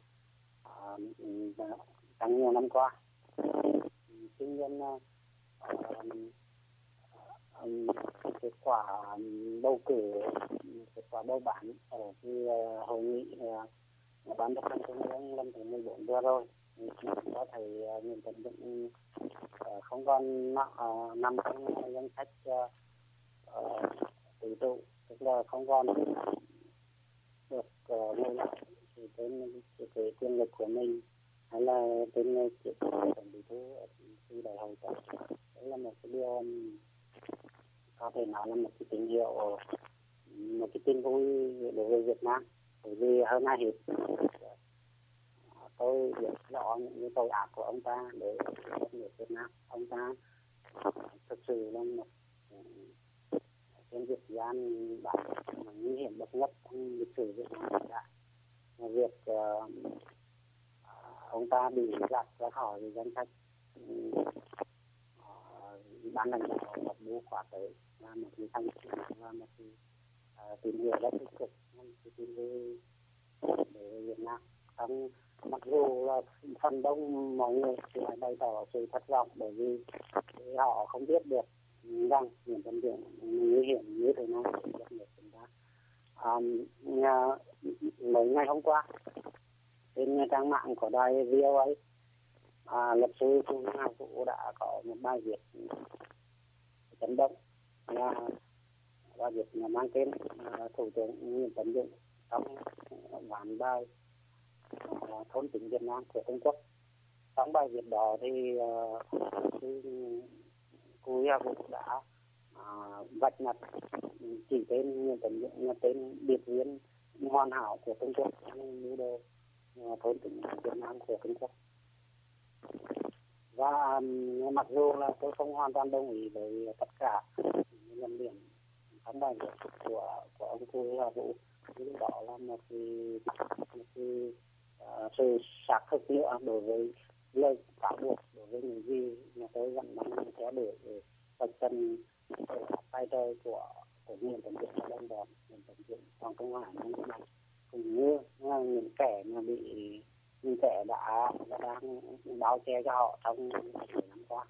S4: trong nhiều năm qua. Tuy nhiên kết quả bầu cử, kết quả bầu bán ở cái hội nghị ban chấp hành Trung ương lần thứ mười bốn vừa rồi có thấy Nguyễn Tấn Dũng không còn nằm trong danh sách tự tụ, tức là không còn được ngồi lại thì trên cái quyền lực của mình hay là trên chiếc tổng bí thư khi đại hội đó. Đấy là một cái điều có thể nói là một cái tín hiệu, một cái tin vui đối với Việt Nam, bởi vì hơn ai hết tôi biết rõ những tội ác của ông ta để đất nước Việt Nam. Ông ta thực sự là một trên việc gian bản nguy hiểm bậc nhất trong lịch sử Việt Nam hiện đại. Việc uh, ông ta bị gạt ra khỏi danh sách uh, ban lãnh đạo lập bố khóa tới là một cái thành là một cái uh, tín hiệu rất tích cực, một cái tín hiệu để Việt Nam trong mặc dù là phần đông mọi người thì lại bày tỏ sự thất vọng bởi vì họ không biết được rằng Nguyễn Tấn Dũng nguy hiểm như thế nào để đất nước chúng ta. À, mấy ngày hôm qua trên trang mạng của đài vê o a, à, luật sư Thu Hà Vũ đã có một bài viết chấn động, là bài viết mang tên à, Thủ tướng Nguyễn Tấn Dũng trong ván bài à, thôn tính Việt Nam của Trung Quốc. Trong bài viết đó thì luật uh, sư Thu Hà Vũ đã à, vạch mặt chỉ tên Nguyễn Tấn Dũng là tên điệp viên hoàn hảo của Trung Quốc trong mưu đồ thôn tính Việt Nam của Trung Quốc. Và um, mặc dù là tôi không hoàn toàn đồng ý với tất cả những nhận điểm trong bài viết của của ông Thu Hà Vũ, nhưng đó là một cái, một cái uh, sự xác thực nữa đối với lời cáo buộc, đối với những gì mà tôi vẫn đang theo đuổi tập chân tay trời của của Nguyễn Tấn Dũng và đồng bọn Nguyễn Tấn Dũng, Hoàng Trung Hải cũng như những kẻ mà bị những kẻ đã, đã đang bao che cho họ trong nhiều năm qua.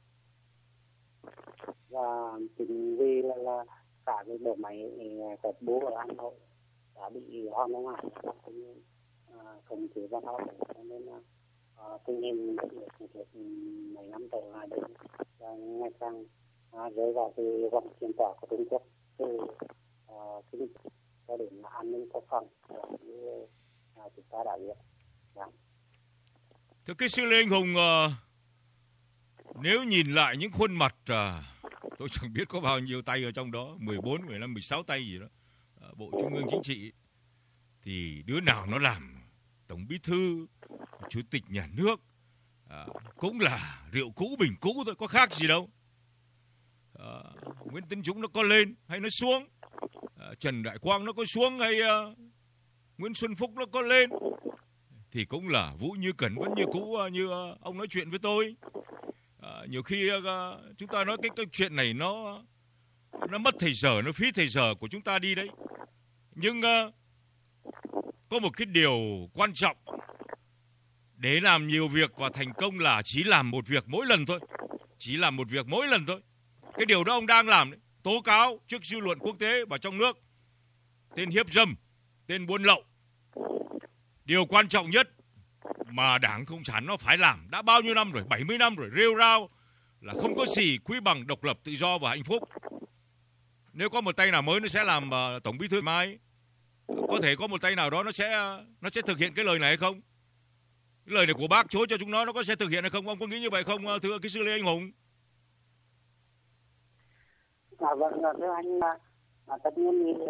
S4: Và chính vì là, là cả cái bộ máy cột bố ở Hà Nội đã bị Hoàng Trung Hải cũng khống chế và thao túng, cho nên là uh, tình hình đất nước được mấy năm trở lại đây ngày càng uh, rơi vào cái vòng chiến tỏa của Trung Quốc, từ uh, kinh tế cho đến an ninh quốc phòng như uh, chúng ta đã biết. Dạ.
S3: Thưa kỹ sư Lê Anh Hùng, uh, nếu nhìn lại những khuôn mặt, uh, tôi chẳng biết có bao nhiêu tay ở trong đó, mười bốn, mười lăm, mười sáu tay gì đó, uh, Bộ Trung ương Chính trị, thì đứa nào nó làm Tổng Bí thư, Chủ tịch Nhà nước, uh, cũng là rượu cũ bình cũ thôi, có khác gì đâu. Uh, Nguyễn Tấn Dũng nó có lên hay nó xuống, uh, Trần Đại Quang nó có xuống hay uh, Nguyễn Xuân Phúc nó có lên, thì cũng là Vũ Như Cẩn vẫn như cũ, như ông nói chuyện với tôi. À, nhiều khi à, chúng ta nói cái, cái chuyện này nó nó mất thời giờ, nó phí thời giờ của chúng ta đi đấy. Nhưng à, có một cái điều quan trọng để làm nhiều việc và thành công là chỉ làm một việc mỗi lần thôi. Chỉ làm một việc mỗi lần thôi. Cái điều đó ông đang làm đấy. Tố cáo trước dư luận quốc tế và trong nước tên hiếp dâm, tên buôn lậu. Điều quan trọng nhất mà Đảng Cộng sản nó phải làm đã bao nhiêu năm rồi, bảy mươi năm rồi, rêu rao là không có gì quý bằng độc lập, tự do và hạnh phúc. Nếu có một tay nào mới nó sẽ làm uh, Tổng Bí thư mai, có thể có một tay nào đó nó sẽ uh, nó sẽ thực hiện cái lời này hay không? Cái lời này của bác chối cho chúng nó nó có sẽ thực hiện hay không? Ông có nghĩ như vậy không, uh, thưa kỹ sư Lê Anh Hùng?
S4: À, vâng, thưa anh, à, tất nhiên thì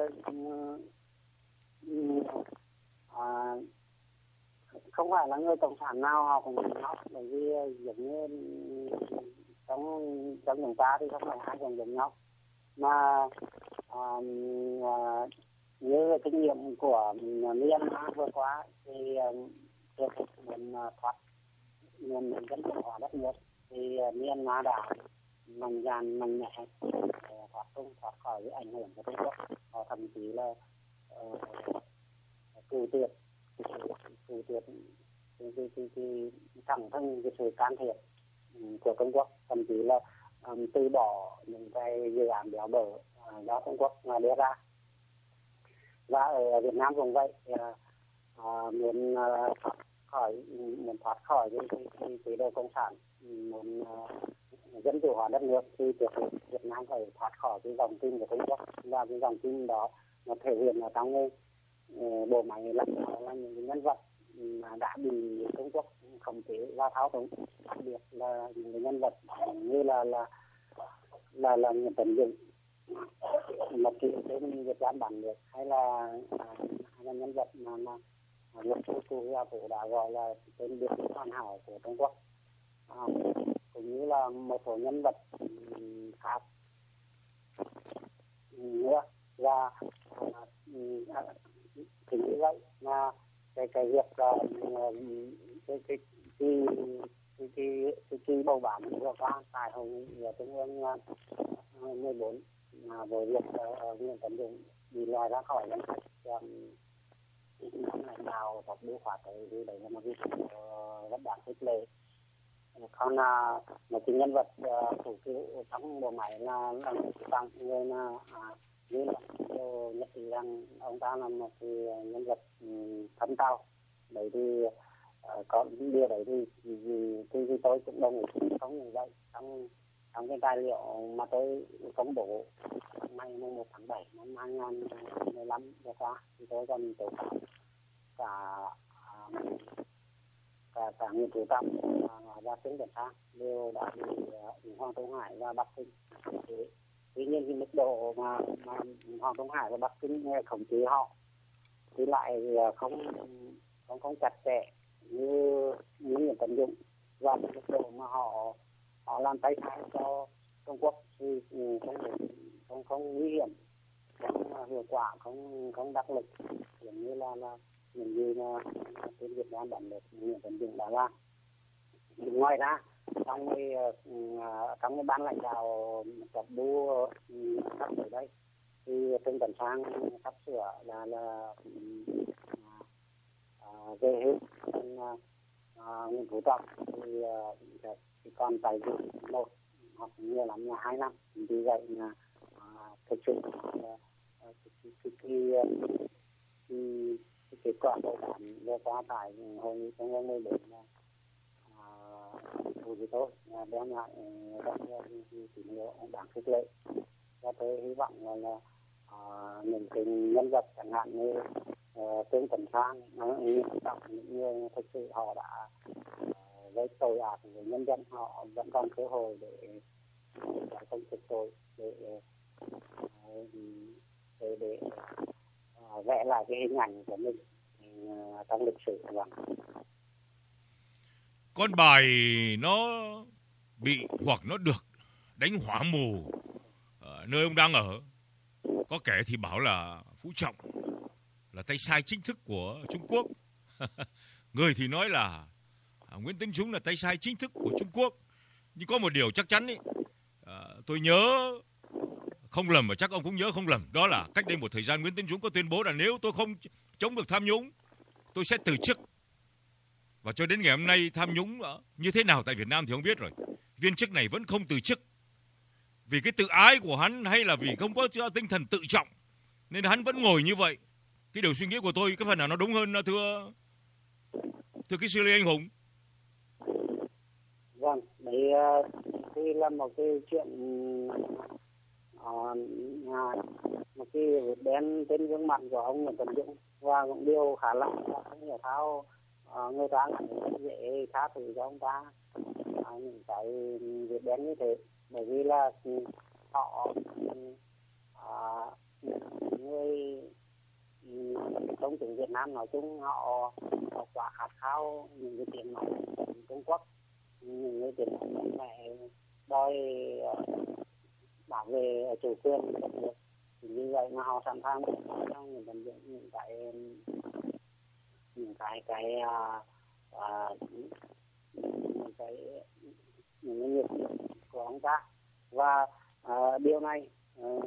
S4: uh, à, không phải là người cộng sản nào họ cũng nhóc, bởi vì giống như trong trong chúng ta thì không phải ai cũng giống nhau, mà à, à, như kinh nghiệm của Myanmar vừa qua thì việc muốn thoát muốn dân chủ hóa đất nước thì Myanmar đã mạnh dạn mạnh mẽ thoát tung thoát khỏi cái ảnh hưởng của Trung Quốc. Họ thậm chí là uh, cử tuyệt cử tuyệt thì thì thì, thì thẳng thân cái sự can thiệp của Trung Quốc, thậm chí là um, từ bỏ những cái dự án béo bở uh, do Trung Quốc uh, đưa ra. Và ở Việt Nam cũng vậy, uh, uh, muốn uh, thoát khỏi muốn thoát khỏi cái cái, cái chế độ cộng sản, muốn uh, dân chủ hóa đất nước thì trước Việt Nam phải thoát khỏi cái dòng tin của Trung Quốc, và cái dòng tin đó nó thể hiện ở trong cái uh, bộ máy lãnh đạo là những nhân vật mà đã bị Trung Quốc khống chế và thao túng, đặc biệt là những nhân vật như là là là là Nguyễn Tấn Dũng, một cái tên Việt Nam bản được, hay là hay là nhân vật mà mà luật sư Thu Hà Vũ đã gọi là tên biệt hoàn hảo của Trung Quốc, à, cũng như là một số nhân vật khác nữa. Và à, thì như vậy mà cái cái việc uh, cái cái cái cái cái cái cái bầu bạn vừa qua tại hội nghị trung ương uh, mười bốn mà với việc uh, Nguyễn Tấn Dũng bị loại ra khỏi danh sách um, nhóm lãnh đạo tập đua khóa tới thì đấy là một cái sự rất đáng khích lệ. Còn là một cái nhân vật thủ cựu trong bộ máy là là tăng người là như là điều nhất thì rằng ông ta là một cái nhân vật thân tao. Đấy thì có những điều đấy thì thì, thì tôi cũng đồng ý không như vậy. Trong trong cái tài liệu mà tôi công bố ngày mùng một tháng bảy năm hai nghìn mười lăm vừa qua thì tôi còn tố cáo cả cả cả Nguyễn Phú Trọng và Trương Tấn Sang đều đã bị Hoàng Trung Hải và Bắc Kinh khống chế. Tuy nhiên cái mức độ mà, mà Hoàng Trung Hải và Bắc Kinh khống chế họ thì lại không không không chặt chẽ như như Nguyễn Tấn Dũng, và mức độ mà họ họ làm tay sai cho Trung Quốc thì không không không nguy hiểm, không hiệu quả, không không đắc lực, giống như là là những gì mà trên Việt Nam đảm được Nguyễn Tấn Dũng đã làm. Ngoài ra trong cái trong cái ban lãnh đạo tập đua sắp tới đây thì Trương Tấn Sang sắp sửa là là về hưu, Nguyễn Phú Trọng thì thì còn tại vị một hoặc nhiều lắm là hai năm. Vì vậy là thực sự khi khi kết quả bầu cử vừa qua tại hội nghị trung ương mười bốn là thủ thì tôi đem lại rất nhiều tín hiệu đáng khích lệ, và tôi hy vọng là, là uh, những cái nhân vật chẳng hạn như uh, Trương Tấn Sang, những người thực sự họ đã uh, gây tội ác với nhân dân, họ vẫn còn cơ hội để không thực tội, để uh, để, để uh, vẽ lại cái hình ảnh của mình uh, trong lịch sử. Vâng.
S3: Con bài nó bị hoặc nó được đánh hỏa mù ở nơi ông đang ở. Có kẻ thì bảo là Phú Trọng là tay sai chính thức của Trung Quốc. Người thì nói là Nguyễn Tấn Dũng là tay sai chính thức của Trung Quốc. Nhưng có một điều chắc chắn ấy, à, tôi nhớ không lầm và chắc ông cũng nhớ không lầm, đó là cách đây một thời gian Nguyễn Tấn Dũng có tuyên bố là nếu tôi không chống được tham nhũng, tôi sẽ từ chức. Và cho đến ngày hôm nay tham nhũng như thế nào tại Việt Nam thì không biết rồi. Viên chức này vẫn không từ chức. Vì cái tự ái của hắn hay là vì không có tinh thần tự trọng nên hắn vẫn ngồi như vậy. Cái điều suy nghĩ của tôi cái phần nào nó đúng hơn thưa thưa kỹ sư Lê Anh Hùng?
S4: Vâng, đấy thì là một cái chuyện uh, một cái đen trên gương mặt của ông Nguyễn Tấn Dũng, và cũng điều khá lạ là không hiểu sao uh, người ta lại dễ tha thứ cho ông ta uh, những cái việc đen như thế, bởi vì là họ uh, người công chúng Việt Nam nói chung họ, họ quá khát khao những cái tiếng nói Trung Quốc, những cái tiếng nói mẹ đòi bảo vệ chủ quyền đất nước. Vì vậy mà họ sẵn sàng trong những vấn đề những cái những cái cái uh, những cái những cái nghiệp của ông ta, và uh, điều này uh,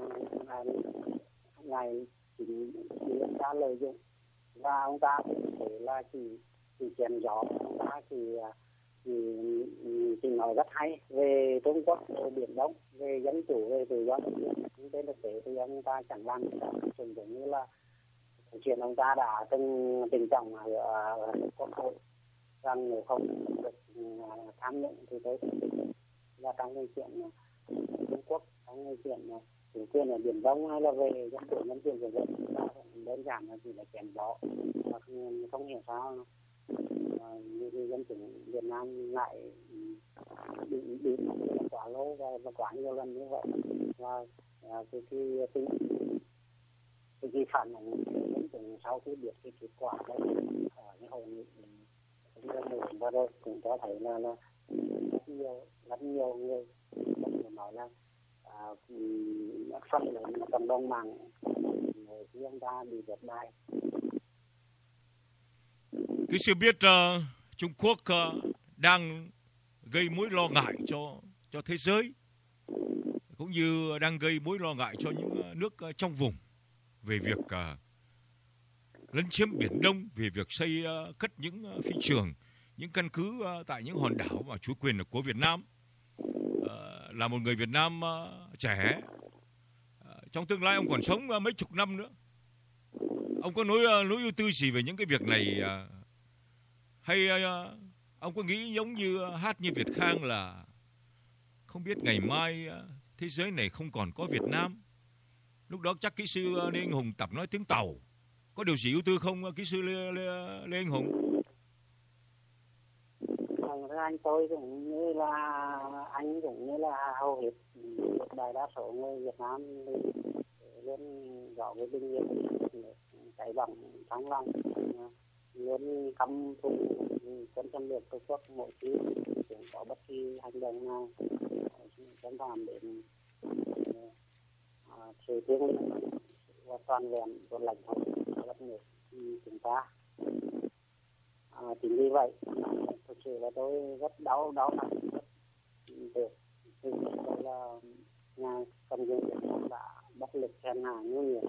S4: ngày chính ông ta lợi dụng, và ông ta cũng thấy là chỉ chỉ chèn gió, ông ta chỉ chỉ, chỉ nói rất hay về Trung Quốc, về Biển Đông, về dân chủ, về tự do, nhưng trên thực tế thì ông ta chẳng làm gì cả. Giống như là chuyện ông ta đã từng tình trọng ở quốc hội rằng nếu không được tham nhũng thì tôi là trong cái chuyện Trung Quốc, trong cái chuyện chủ quyền ở Biển Đông hay là về dân chủ nhân quyền của dân, đơn giản là chỉ là chèn gió, và không, không hiểu sao à, như dân chủ Việt Nam lại bị bị quá lâu và, và quá nhiều lần như vậy, và à, cái cái cái cái, cái phản ứng dân chủ sau khi biết cái kết quả đấy ở cái hội nghị và rồi cũng có thấy là, là rất nhiều rất nhiều người nói là à, phần lớn cộng đồng mạng khi ông ta bị giật bài.
S3: Cứ chưa biết uh, Trung Quốc uh, đang gây mối lo ngại cho cho thế giới, cũng như đang gây mối lo ngại cho những uh, nước uh, trong vùng về việc uh, lấn chiếm Biển Đông, về việc xây uh, cất những uh, phi trường, những căn cứ uh, tại những hòn đảo mà chủ quyền là của Việt Nam. Uh, là một người Việt Nam uh, trẻ, uh, trong tương lai ông còn sống uh, mấy chục năm nữa. Ông có nỗi, uh, nỗi ưu tư gì về những cái việc này? Uh, hay uh, ông có nghĩ giống như uh, hát như Việt Khang là không biết ngày mai uh, thế giới này không còn có Việt Nam? Lúc đó chắc kỹ sư Lê Anh Hùng tập nói tiếng Tàu. Có điều gì ưu tư không kỹ sư Lê, Lê, Lê Anh Hùng?
S4: Anh tôi cũng như là anh cũng như là hầu hết đại đa số người Việt Nam luôn rõ với bình yên, cái bằng thắng lòng, luôn căm thù quân xâm lược Tổ quốc mỗi khi cũng có bất kỳ hành động nào xâm phạm đến sự thiêng liêng và toàn vẹn của lãnh thổ của đất nước chúng ta. À, chính vì vậy thực sự là tôi rất đau đau lòng được thì tôi là nhà cầm quyền Việt Nam đã bất lực hèn hạ nhu nhược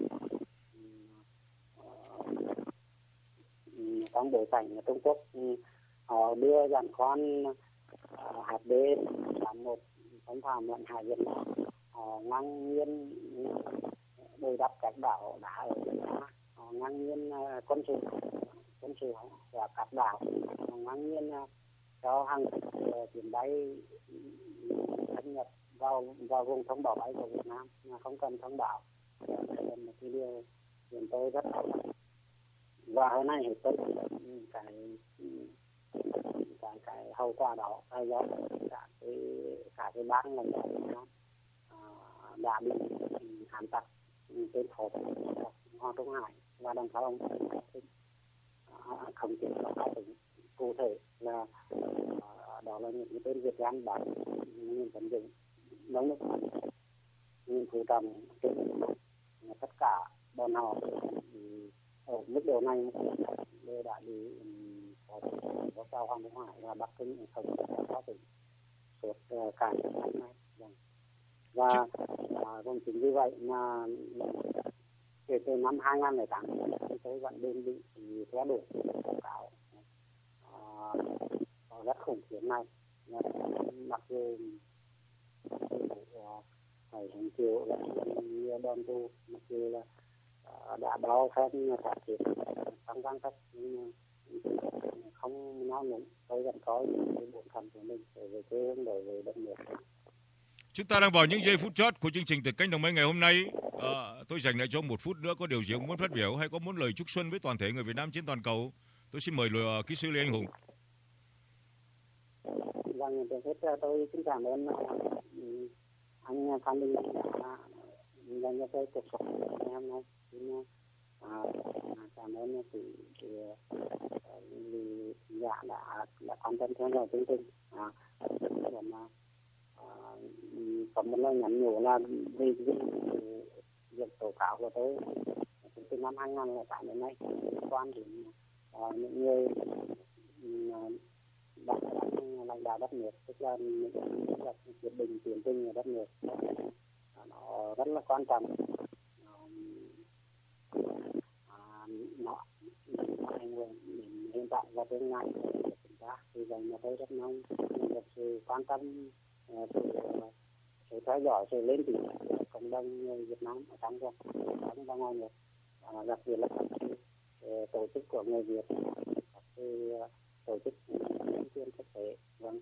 S4: trong bối cảnh ở Trung Quốc. Họ đưa giàn khoan hát đê làm một xâm phạm lãnh hải Việt Nam, họ ngang nhiên bồi đắp các đảo đá ở Việt Nam, họ ngang nhiên quân sự quân sự và các đảo, họ ngang nhiên cho hàng chuyến bay thâm nhập vào vào vùng thông báo bay của Việt Nam mà không cần thông báo. Đây là một cái điều khiến tôi rất đau lòng. Và hôm nay thì tôi cái cái cái hậu quả đó là do cả cái cả cái ban lãnh đạo Việt Nam đã bị hãm tặc trên phố Hoàng Trung Hải và đằng sau ông không chỉ là hai tỉnh cụ thể là đó là những tên Việt Nam đã Nguyễn Tấn Dũng, Nông Đức Mạnh, Nguyễn Phú Trọng, tất cả bọn họ ở mức độ này đều đã bị có cao Hoàng Trung Hải và Bắc Kinh không có tỉnh suốt cả những năm nay. Và cũng chính vì vậy mà kể từ năm hai nghìn lẻ tám tôi vẫn đơn vị thì theo đuổi báo cáo uh, rất khủng khiếp này. Mặc dù phải hứng chịu là nhiều đòn tù, mặc dù là uh, đã bao phen phát triển trong văn cách, nhưng không nói núng, tôi vẫn có những cái bổn phận của mình đối với quê hương, đối với đất nước.
S3: Chúng ta đang vào những giây phút chót của chương trình Từ Cánh Đồng Mây ngày hôm nay. À, tôi dành lại cho một phút nữa, có điều gì ông muốn phát biểu hay có muốn lời chúc xuân với toàn thể người Việt Nam trên toàn cầu? Tôi xin mời uh, kỹ sư Lê Anh Hùng.
S4: Vâng, trước hết tôi xin cảm ơn uh, anh Phan Đình đã dành cho tôi cuộc sống ngày hôm nay. Xin uh, cảm ơn chị vì dạ đã đã quan tâm theo dõi chương trình. À, có một lời nhắn nhủ là vì việc tố cáo của tôi từ năm hai nghìn lẻ tám đến nay liên quan đến uh, những người uh, đang lãnh đạo đất nước, tức là những quyết định tiến trình của đất nước, uh, nó rất là quan trọng. Uh, nó nó ảnh hưởng đến hiện tại và tương lai của chúng ta. Vì vậy mà tôi rất mong được sự quan tâm, uh, sự sự theo dõi, sự lên tiếng của cộng đồng người Việt Nam ở trong nước, trong và ngoài nước, à, đặc biệt là các tổ chức của người Việt, các tổ chức nhân quyền quốc tế. Vâng,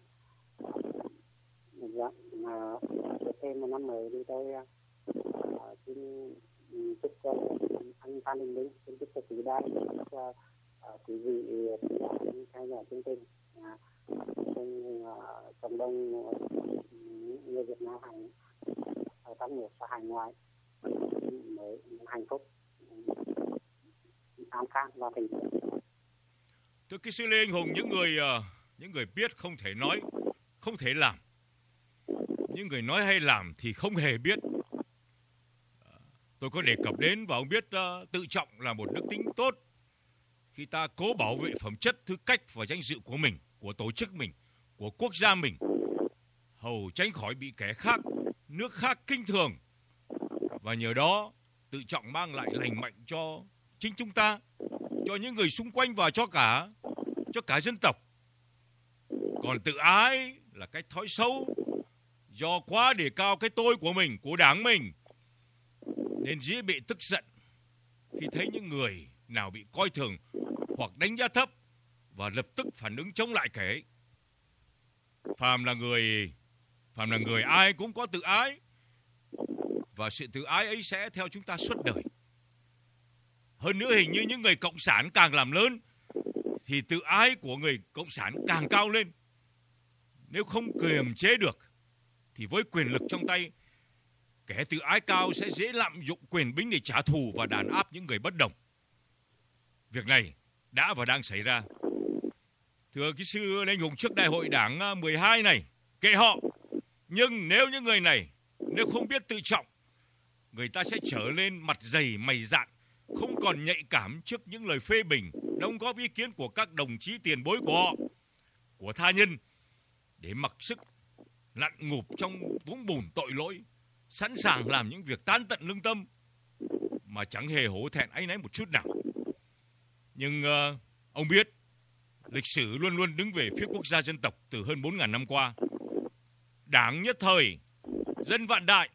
S4: và trước thêm một năm mới thì tôi uh, xin chúc cho anh Phan Đình Minh, xin chúc cho quý đài, chúc cho uh, quý vị đang theo dõi chương trình, cùng uh, cộng đồng uh, người Việt Nam hành ở trong nước và hải ngoại mới hạnh phúc, an khang và thịnh vượng.
S3: Thưa kỹ sư Lê Anh Hùng, những người uh, những người biết không thể nói, không thể làm, những người nói hay làm thì không hề biết. Uh, tôi có đề cập đến và ông biết uh, tự trọng là một đức tính tốt. Khi ta cố bảo vệ phẩm chất, tư cách và danh dự của mình, của tổ chức mình, của quốc gia mình, hầu tránh khỏi bị kẻ khác, nước khác khinh thường. Và nhờ đó tự trọng mang lại lành mạnh cho chính chúng ta. cho những người xung quanh và cho cả cho cả dân tộc. Còn tự ái là cái thói xấu do quá đề cao cái tôi của mình, của đảng mình, nên dễ bị tức giận khi thấy những người nào bị coi thường hoặc đánh giá thấp và lập tức phản ứng chống lại kẻ ấy. Phàm là người, phàm là người ai cũng có tự ái, và sự tự ái ấy sẽ theo chúng ta suốt đời. Hơn nữa, hình như những người cộng sản càng làm lớn thì tự ái của người cộng sản càng cao lên. Nếu không kiềm chế được thì với quyền lực trong tay, kẻ tự ái cao sẽ dễ lạm dụng quyền bính để trả thù và đàn áp những người bất đồng. Việc này đã và đang xảy ra. Thưa kỹ sư Lê Anh Hùng, trước đại hội đảng mười hai này, kệ họ. Nhưng nếu những người này, nếu không biết tự trọng, người ta sẽ trở lên mặt dày mày dạn, không còn nhạy cảm trước những lời phê bình, đóng góp ý kiến của các đồng chí tiền bối của họ, của tha nhân, để mặc sức lặn ngụp trong vũng bùn tội lỗi, sẵn sàng làm những việc tan tận lương tâm mà chẳng hề hổ thẹn áy náy một chút nào. Nhưng uh, ông biết, lịch sử luôn luôn đứng về phía quốc gia dân tộc từ hơn bốn nghìn năm qua. Đảng nhất thời, dân vạn đại.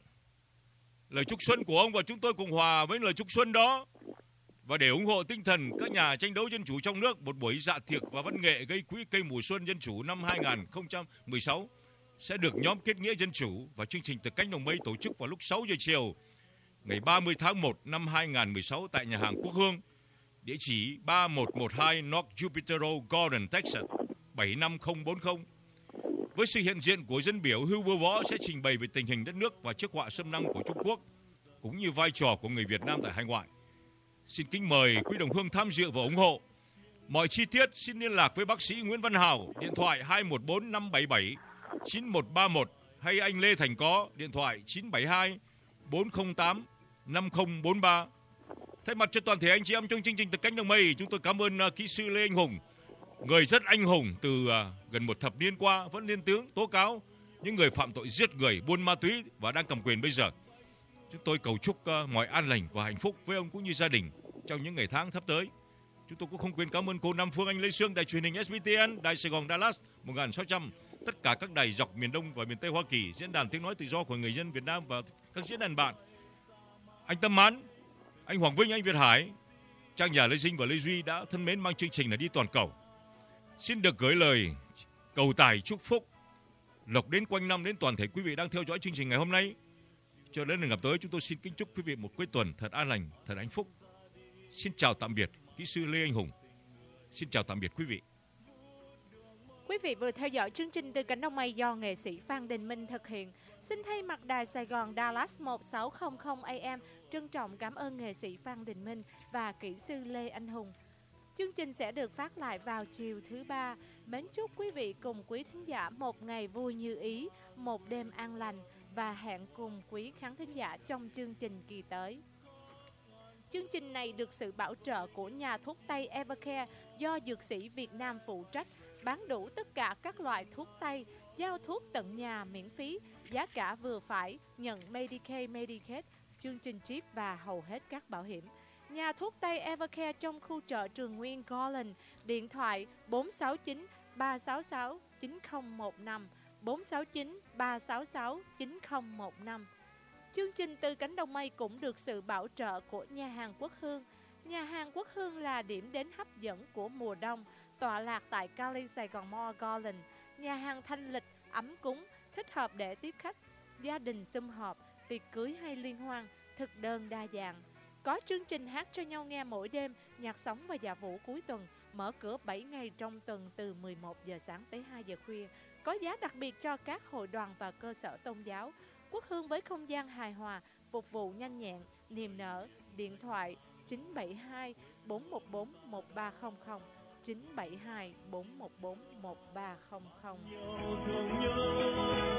S3: Lời chúc xuân của ông và chúng tôi cùng hòa với lời chúc xuân đó. Và để ủng hộ tinh thần các nhà tranh đấu dân chủ trong nước, một buổi dạ tiệc và văn nghệ gây quỹ cây mùa xuân dân chủ năm hai không một sáu sẽ được nhóm Kết nghĩa Dân chủ và chương trình Từ Cánh Đồng Mây tổ chức vào lúc sáu giờ chiều ngày ba mươi tháng một năm hai nghìn không trăm mười sáu tại nhà hàng Quốc Hương, địa chỉ ba một một hai North Jupiter Road, Gordon, Texas bảy năm không bốn không. Với sự hiện diện của dân biểu Hưu Bưu Võ sẽ trình bày về tình hình đất nước và chiếc họa xâm lăng của Trung Quốc, cũng như vai trò của người Việt Nam tại hải ngoại. Xin kính mời quý đồng hương tham dự và ủng hộ. Mọi chi tiết xin liên lạc với bác sĩ Nguyễn Văn Hào, điện thoại hai một bốn năm bảy bảy chín một ba một, hay anh Lê Thành Có, điện thoại chín bảy hai bốn không tám năm không bốn ba. Thay mặt cho toàn thể anh chị em trong chương trình Từ Cánh Đồng Mây, chúng tôi cảm ơn uh, kỹ sư Lê Anh Hùng, người rất anh hùng từ uh, gần một thập niên qua vẫn lên tiếng tố cáo những người phạm tội giết người, buôn ma túy và đang cầm quyền bây giờ. Chúng tôi cầu chúc uh, mọi an lành và hạnh phúc với ông cũng như gia đình trong những ngày tháng sắp tới. Chúng tôi cũng không quên cảm ơn cô Nam Phương, anh Lê Sương, đài truyền hình ét bê tê en, đài Sài Gòn Dallas một nghìn sáu trăm, tất cả các đài dọc miền Đông và miền Tây Hoa Kỳ, diễn đàn tiếng nói tự do của người dân Việt Nam và các diễn đàn bạn. Anh Tâm Mán, anh Hoàng Vinh, anh Việt Hải, Trang Nhà Lê Dinh và Lê Duy đã thân mến mang chương trình là Đi Toàn Cầu. Xin được gửi lời cầu tài chúc phúc lộc đến quanh năm đến toàn thể quý vị đang theo dõi chương trình ngày hôm nay. Cho đến lần gặp tới, chúng tôi xin kính chúc quý vị một cuối tuần thật an lành, thật hạnh phúc. Xin chào tạm biệt kỹ sư Lê Anh Hùng. Xin chào tạm biệt quý vị.
S2: Quý vị vừa theo dõi chương trình Từ Cánh Đồng Mây do nghệ sĩ Phan Đình Minh thực hiện. Xin thay mặt đài Sài Gòn Dallas một sáu không không A M trân trọng cảm ơn nghệ sĩ Phan Đình Minh và kỹ sư Lê Anh Hùng. Chương trình sẽ được phát lại vào chiều thứ ba. Mến chúc quý vị cùng quý thính giả một ngày vui như ý, một đêm an lành và hẹn cùng quý khán thính giả trong chương trình kỳ tới. Chương trình này được sự bảo trợ của nhà thuốc Tây Evercare do dược sĩ Việt Nam phụ trách, bán đủ tất cả các loại thuốc Tây, giao thuốc tận nhà miễn phí, giá cả vừa phải, nhận Medicaid, Medicaid, chương trình chip và hầu hết các bảo hiểm. Nhà thuốc Tây Evercare trong khu chợ Trường Nguyên, Garland, điện thoại bốn sáu chín ba sáu sáu chín không một năm, bốn sáu chín ba sáu sáu chín không một năm. Chương trình Từ Cánh Đồng Mây cũng được sự bảo trợ của nhà hàng Quốc Hương. Nhà hàng Quốc Hương là điểm đến hấp dẫn của mùa đông, tọa lạc tại Cali Sài Gòn Mall Garland. Nhà hàng thanh lịch, ấm cúng, thích hợp để tiếp khách, gia đình sum họp, tiệc cưới hay liên hoan, thực đơn đa dạng. Có chương trình hát cho nhau nghe mỗi đêm, nhạc sống và dạ vũ cuối tuần, mở cửa bảy ngày trong tuần từ mười một giờ sáng tới hai giờ khuya. Có giá đặc biệt cho các hội đoàn và cơ sở tôn giáo. Quốc Hương với không gian hài hòa, phục vụ nhanh nhẹn, niềm nở. Điện thoại chín bảy hai bốn một bốn một ba không không, chín bảy hai bốn một bốn một ba không không.